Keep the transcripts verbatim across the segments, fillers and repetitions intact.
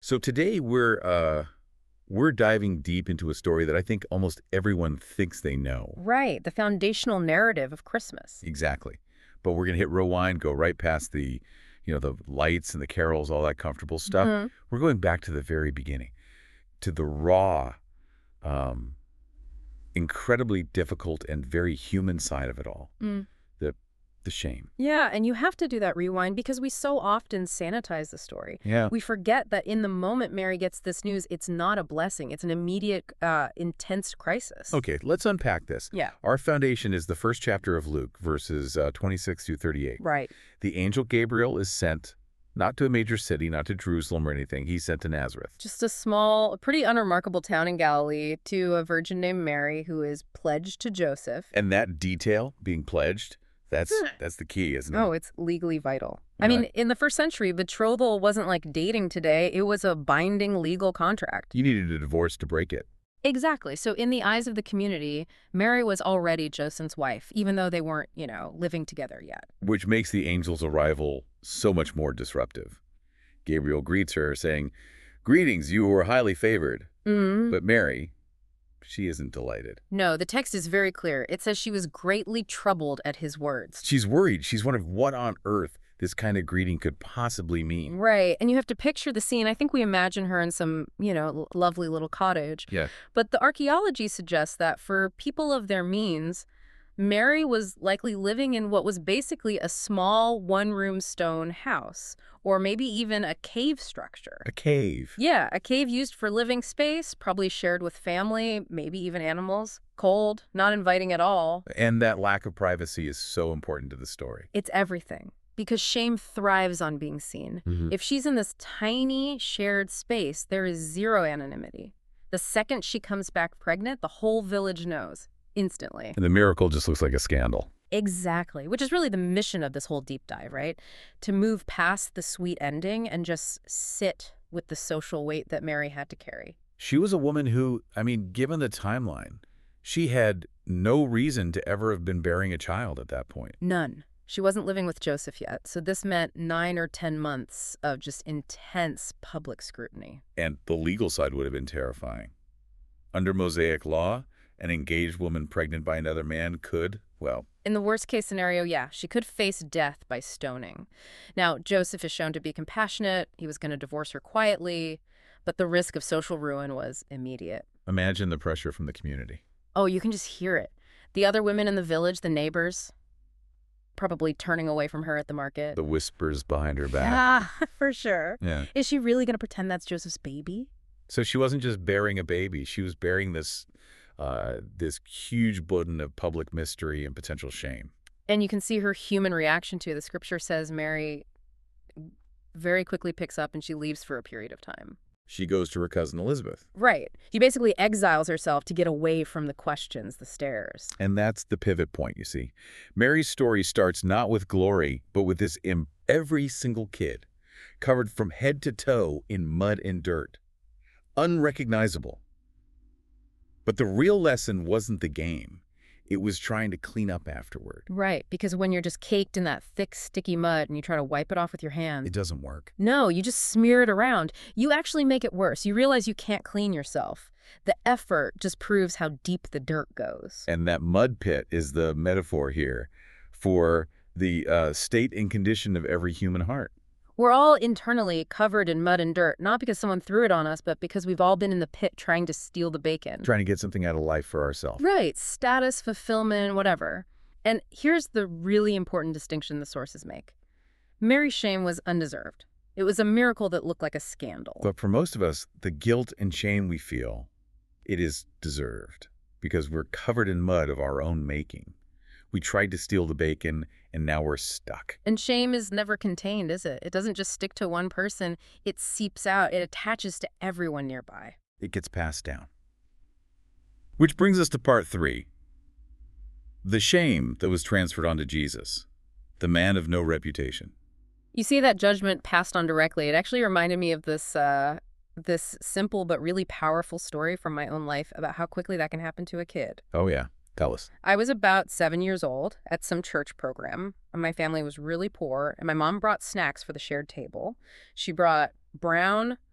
So today we're uh, we're diving deep into a story that I think almost everyone thinks they know. Right, the foundational narrative of Christmas. Exactly. But we're going to hit rewind, go right past the, you know, the lights and the carols, all that comfortable stuff. Hmm. We're going back to the very beginning, to the raw, um, incredibly difficult and very human side of it all. Mm. The the shame. Yeah, and you have to do that rewind because we so often sanitize the story. Yeah. We forget that in the moment Mary gets this news, it's not a blessing. It's an immediate, uh, intense crisis. Okay, let's unpack this. Yeah, Our foundation is the first chapter of Luke, verses uh, twenty-six through thirty-eight. right. The angel Gabriel is sent not to a major city, not to Jerusalem or anything. He's sent to Nazareth. Just a small, pretty unremarkable town in Galilee to a virgin named Mary who is pledged to Joseph. And that detail, being pledged, that's Hmm. that's the key, isn't it? Oh, it's legally vital. I mean, Right. in the first century, betrothal wasn't like dating today. It was a binding legal contract. You needed a divorce to break it. Exactly. So in the eyes of the community, Mary was already Joseph's wife, even though they weren't, you know, living together yet. Which makes the angel's arrival so much more disruptive. Gabriel greets her, saying, "Greetings, you who are highly favored." Mm. But Mary, she isn't delighted. No, the text is very clear. It says she was greatly troubled at his words. She's worried. She's wondering what on earth this kind of greeting could possibly mean. Right. And you have to picture the scene. I think we imagine her in some, you know, l- lovely little cottage. Yeah. But the archaeology suggests that for people of their means, Mary was likely living in what was basically a small one-room stone house, or maybe even a cave structure. A cave. Yeah, a cave used for living space, probably shared with family, maybe even animals. Cold, not inviting at all. And that lack of privacy is so important to the story. It's everything. Because shame thrives on being seen. Mhm. If she's in this tiny shared space, there is zero anonymity. The second she comes back pregnant, the whole village knows. Instantly. And the miracle just looks like a scandal. Exactly, which is really the mission of this whole deep dive, right? To move past the sweet ending and just sit with the social weight that Mary had to carry. She was a woman who, I mean, given the timeline, she had no reason to ever have been bearing a child at that point. None. She wasn't living with Joseph yet, so this meant nine or ten months of just intense public scrutiny. And the legal side would have been terrifying. Under Mosaic law, an engaged woman pregnant by another man could, well, In the worst case scenario, yeah, she could face death by stoning. Now, Joseph is shown to be compassionate. He was going to divorce her quietly, but the risk of social ruin was immediate. imagine the pressure from the community. Oh, you can just hear it. The other women in the village, the neighbors, probably turning away from her at the market. The whispers behind her back. Yeah, for sure. Yeah. Is she really going to pretend that's Joseph's baby? So she wasn't just bearing a baby. She was bearing this, uh, this huge burden of public mystery and potential shame. And you can see her human reaction to it. The scripture says Mary very quickly picks up and she leaves for a period of time. She goes to her cousin Elizabeth. Right. She basically exiles herself to get away from the questions, the stares. And that's the pivot point, you see. Mary's story starts not with glory, but with this Im- every single kid, covered from head to toe in mud and dirt. Unrecognizable. But the real lesson wasn't the game. It was trying to clean up afterward. Right, because when you're just caked in that thick, sticky mud and you try to wipe it off with your hands, It doesn't work. no, you just smear it around. You actually make it worse. You realize you can't clean yourself. The effort just proves how deep the dirt goes. And that mud pit is the metaphor here for the uh, state and condition of every human heart. We're all internally covered in mud and dirt, not because someone threw it on us, but because we've all been in the pit trying to steal the bacon. Trying to get something out of life for ourselves. Right, status, fulfillment, whatever. And here's the really important distinction the sources make. Mary's shame was undeserved. It was a miracle that looked like a scandal. But for most of us, the guilt and shame we feel, it is deserved because we're covered in mud of our own making. We tried to steal the bacon, and now we're stuck. And shame is never contained, is it? It doesn't just stick to one person. It seeps out. It attaches to everyone nearby. It gets passed down. Which brings us to part three. The shame that was transferred onto Jesus, the man of no reputation. You see that judgment passed on directly. It actually reminded me of this uh, this simple but really powerful story from my own life about how quickly that can happen to a kid. Oh, yeah. Tell us. I was about seven years old at some church program, and my family was really poor, and my mom brought snacks for the shared table. She brought brown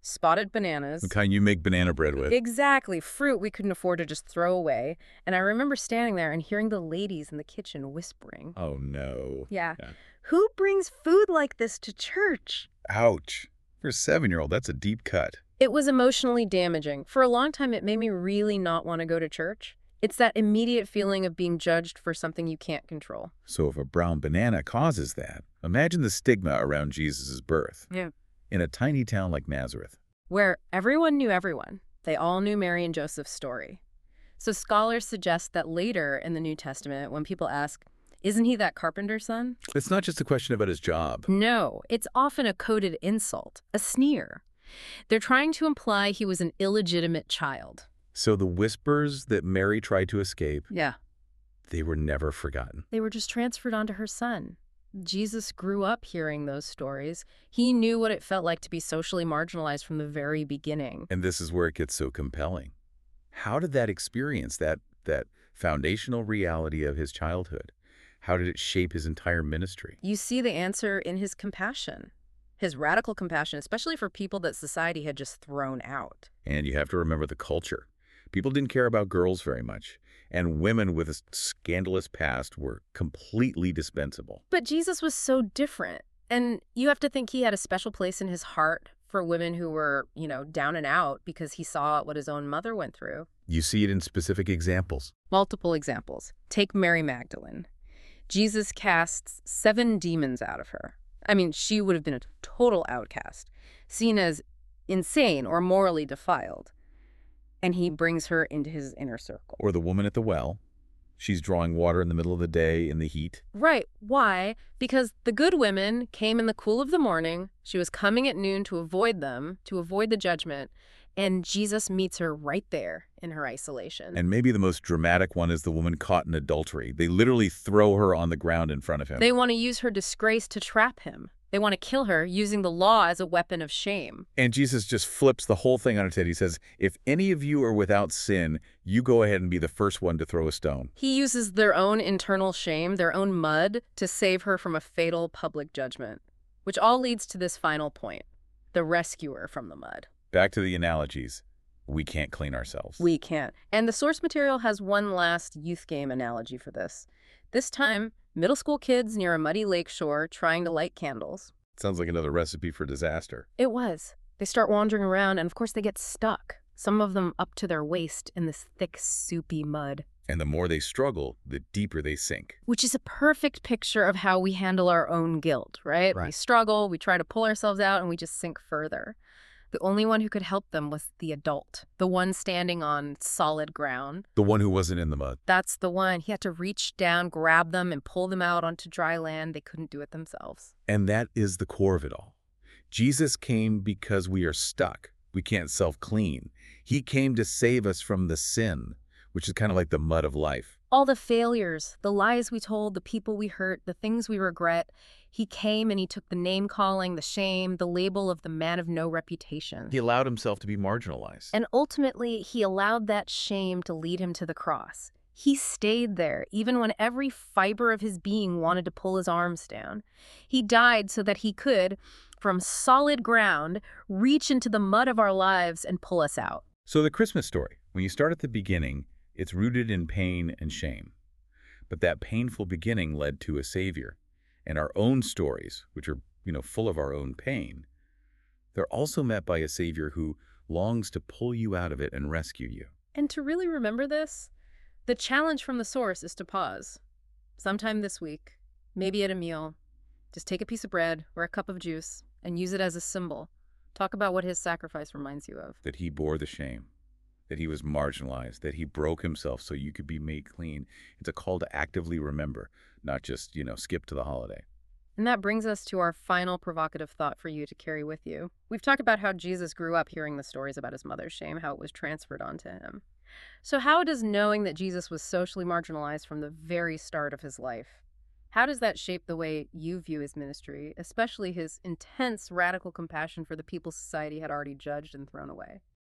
spotted bananas. The kind you make banana bread with. Exactly. Fruit we couldn't afford to just throw away. And I remember standing there and hearing the ladies in the kitchen whispering. Oh, no. Yeah. Yeah. Who brings food like this to church? Ouch. For a seven-year-old, that's a deep cut. It was emotionally damaging. For a long time, it made me really not want to go to church. It's that immediate feeling of being judged for something you can't control. So if a brown banana causes that, imagine the stigma around Jesus' birth. Yeah. In a tiny town like Nazareth. Where everyone knew everyone. They all knew Mary and Joseph's story. So scholars suggest that later in the New Testament, when people ask, isn't he that carpenter's son? It's not just a question about his job. No, it's often a coded insult, a sneer. They're trying to imply he was an illegitimate child. So the whispers that Mary tried to escape, Yeah. they were never forgotten. They were just transferred onto her son. Jesus grew up hearing those stories. He knew what it felt like to be socially marginalized from the very beginning. And this is where it gets so compelling. How did that experience, that, that foundational reality of his childhood, how did it shape his entire ministry? You see the answer in his compassion, his radical compassion, especially for people that society had just thrown out. And you have to remember the culture. People didn't care about girls very much, and women with a scandalous past were completely dispensable. But Jesus was so different, and you have to think he had a special place in his heart for women who were, you know, down and out because he saw what his own mother went through. You see it in specific examples. Multiple examples. Take Mary Magdalene. Jesus casts seven demons out of her. I mean, she would have been a total outcast, seen as insane or morally defiled. And he brings her into his inner circle. Or the woman at the well. She's drawing water in the middle of the day in the heat. Right. Why? Because the good women came in the cool of the morning. She was coming at noon to avoid them, to avoid the judgment. And Jesus meets her right there in her isolation. And maybe the most dramatic one is the woman caught in adultery. They literally throw her on the ground in front of him. They want to use her disgrace to trap him. They want to kill her using the law as a weapon of shame. And Jesus just flips the whole thing on its head. He says, if any of you are without sin, you go ahead and be the first one to throw a stone. He uses their own internal shame, their own mud, to save her from a fatal public judgment, which all leads to this final point, the rescuer from the mud. Back to the analogies. We can't clean ourselves. We can't. And the source material has one last youth game analogy for this. This time, middle school kids near a muddy lake shore trying to light candles. Sounds like another recipe for disaster. It was. They start wandering around, and of course they get stuck, some of them up to their waist in this thick, soupy mud. And the more they struggle, the deeper they sink. Which is a perfect picture of how we handle our own guilt, right? Right. We struggle, we try to pull ourselves out, and we just sink further. The only one who could help them was the adult, the one standing on solid ground. The one who wasn't in the mud. That's the one. He had to reach down, grab them, and pull them out onto dry land. They couldn't do it themselves. And that is the core of it all. Jesus came because we are stuck. We can't self-clean. He came to save us from the sin, which is kind of like the mud of life. All the failures, the lies we told, the people we hurt, the things we regret. He came and he took the name-calling, the shame, the label of the man of no reputation. He allowed himself to be marginalized. And ultimately, he allowed that shame to lead him to the cross. He stayed there, even when every fiber of his being wanted to pull his arms down. He died so that he could, from solid ground, reach into the mud of our lives and pull us out. So the Christmas story, when you start at the beginning, it's rooted in pain and shame. But that painful beginning led to a savior. And our own stories, which are, you know, full of our own pain, they're also met by a savior who longs to pull you out of it and rescue you. And to really remember this, the challenge from the source is to pause. Sometime this week, maybe at a meal, just take a piece of bread or a cup of juice and use it as a symbol. Talk about what his sacrifice reminds you of. That he bore the shame, that he was marginalized, that he broke himself so you could be made clean. It's a call to actively remember, not just, you know, skip to the holiday. And that brings us to our final provocative thought for you to carry with you. We've talked about how Jesus grew up hearing the stories about his mother's shame, how it was transferred onto him. So how does knowing that Jesus was socially marginalized from the very start of his life, how does that shape the way you view his ministry, especially his intense radical compassion for the people society had already judged and thrown away?